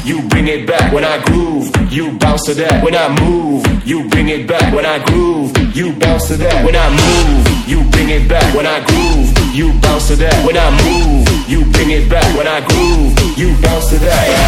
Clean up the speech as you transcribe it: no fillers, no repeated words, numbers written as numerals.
you bring it back. When I groove, you bounce to that. When I move, you bring it back. When I groove, you bounce to that. When I move, you bring it back. When I groove, you bounce to that. When I move, you bring it back. When I groove, you bounce to that.